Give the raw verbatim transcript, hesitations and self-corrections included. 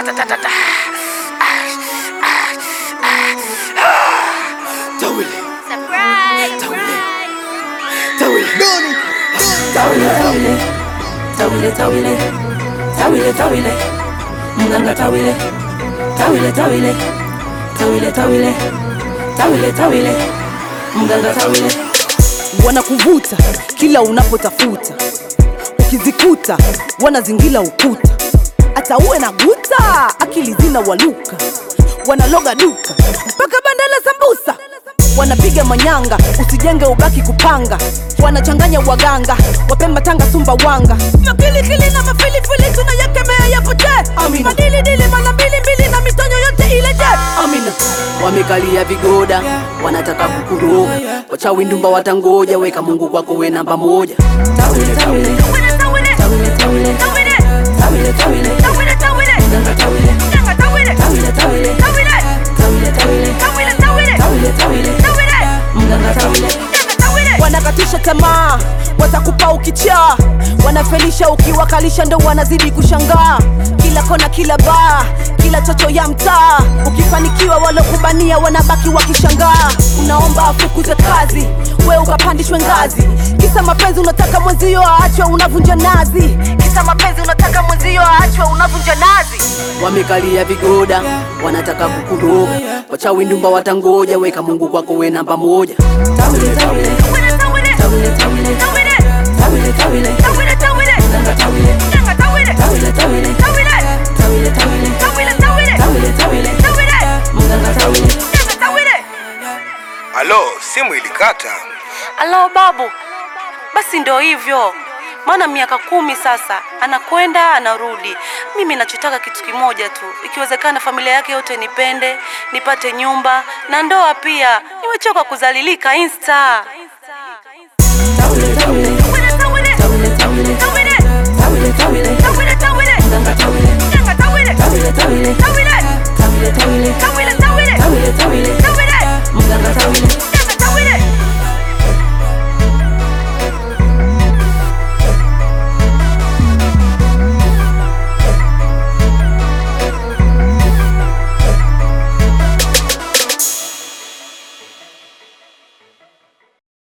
Tawile. Surprise! Tawile. Tawile. Doni. Tawile. Tawile. Tawile. Tawile. Tawile. Mganga tawile. Tawile. Tawile. Tawile. Tawile. Tawile. Tawile. Mganga tawile. Wanakuvuta kila unapotafuta, ukizikuta wanazingila ukuta. Hata uwe na guta, akili zina waluka. Wanaloga duka mpaka banda la sambusa. Wanapiga manyanga, usijenge ubaki kupanga. Wanachanganya waganga, wapemba Tanga Sumbawanga. Makilikili na mafilifili tunayakemea yapotee. Amina. Madili dili mana mbili mbili na mitonyo yote ileje. Amina. Wamekalia vigoda, wanataka kukuroga. Wachawi ndumba watangoja, weka Mungu kwako we namba moja. Tawile. Tawile. Tawile. Tawile. Tawile. Tawile. Tawile. Tawile. Tawile. Tawile. Tawile. Mganga tawile. Mganga tawile. Tawile. Tawile. Tawile. Tawile. Tawile. Tawile. Tawile. Tawile. Tawile. Tawile. Mganga tawile. Mganga tawile. Wanakatisha tamaa, watakupa ukichaa. Wanafelisha ukiwakalisha, ndo wanazidi kushangaa. Kila kona, kila baa, kila chocho ya mtaa. Ukifanikiwa walokubania wanabaki wakishangaa. Unaomba afukuze kazi, we ukapandishwe ngazi. Kisa mapenzi unataka mwenzio aachwe, unavunja nazi. Kisa mapenzi unataka mwenzio aachwe, unavunja nazi. Wamekalia vigoda, wanataka kukuroga. Wachawi ndumba watangoja, weka Mungu kwako we namba moja. Tawile. Tawile. Tawile. Tawile. Tawile. Tawile. Tawile. Tawile. Tawile. Tawile. Tawile. Mganga tawile. Mganga tawile. Tawile. Tawile. Tawile. Tawile. Tawile. Tawile. Tawile. Tawile. Tawile. Tawile. Mganga tawile. Mganga tawile. Halo, simu ilikata. Alo babu, basi ndo hivyo. Maana miaka kumi sasa, anakwenda anarudi. Mimi nachotaka kitu kimoja tu, ikiwezekana familia yake yote nipende, nipate nyumba na ndoa pia. Nimechoka kuzalilika Insta. Tawile. Tawile. Tawile. Tawile. Tawile. Tawile. Tawile. Tawile. Tawile. Tawile. Tawile. Mganga tawile. Mganga tawile. Tawile. Tawile. Tawile.